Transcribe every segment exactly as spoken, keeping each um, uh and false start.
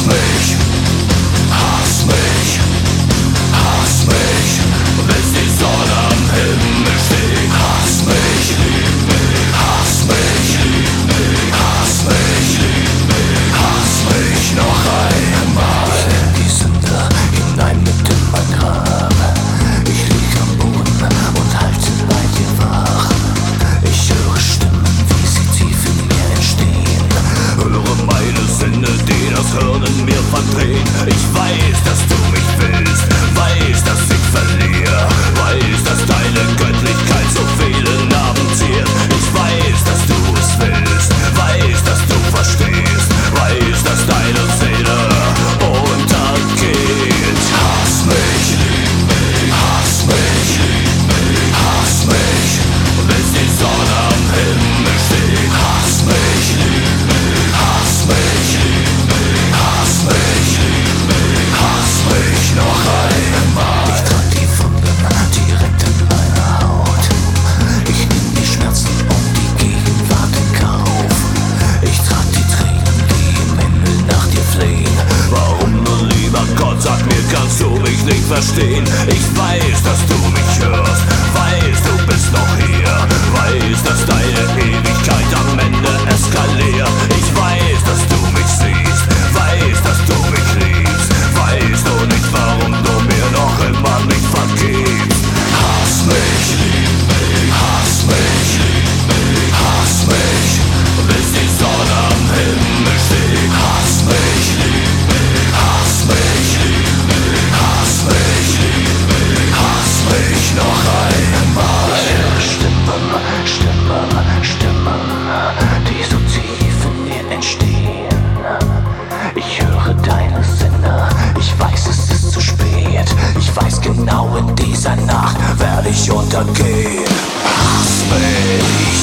mich, hass mich, hass mich, bis die Sonne am Himmel steht. Hass mich, hass mich, hass mich, hass mich noch einmal. Ich nehm die Sünde hinein mit in mein Grab. Ich lieg am Boden und halte bei dir wach. Ich höre Stimmen, wie sie tief in mir entstehen. Höre meine Sinne, die das Hirn in mir verdrehen. Ich weiß, dass du mich willst, weiß, dass ich verliere, weiß, dass deine Göttlichkeit so viele Narben ziert. Ich weiß, dass du es willst, weiß, dass du verstehst, weiß, dass deine Seele untergeht. Hass mich, hass mich, hass mich, bis die Sonne am Himmel steht. Hass mich, hass mich, hass mich, hass mich noch einmal. Ich trag die Wunden direkt in meiner Haut. Ich nehm die Schmerzen und die Gegenwart in Kauf. Ich trag die Tränen, die im Himmel nach dir flehen. Warum nur, lieber Gott, sag mir, kannst du mich nicht verstehen? Ich weiß, dass du mich hörst, weiß, du bist noch hier, weiß, dass deine Ewigkeit am Ende eskaliert. Ich weiß, dass du mich siehst, weiß, dass du mich liebst, weiß nur nicht, warum du mir noch immer nicht vergibst. Hass mich, hass mich, hass mich, bis die Sonne am Himmel steht. Hass mich, hass mich, hass mich, hass mich noch einmal. Ich höre Stimmen, Stimmen, Stimmen, die so tief in mir entstehen. Ich höre deine Sinne, ich weiß, es ist zu spät. Ich weiß genau, in dieser Nacht werde ich untergehen. Hass mich,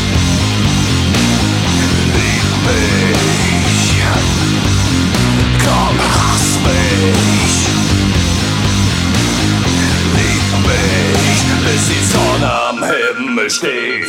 lieb mich, komm, hass mich, lieb mich, bis die Sonne am Himmel steht.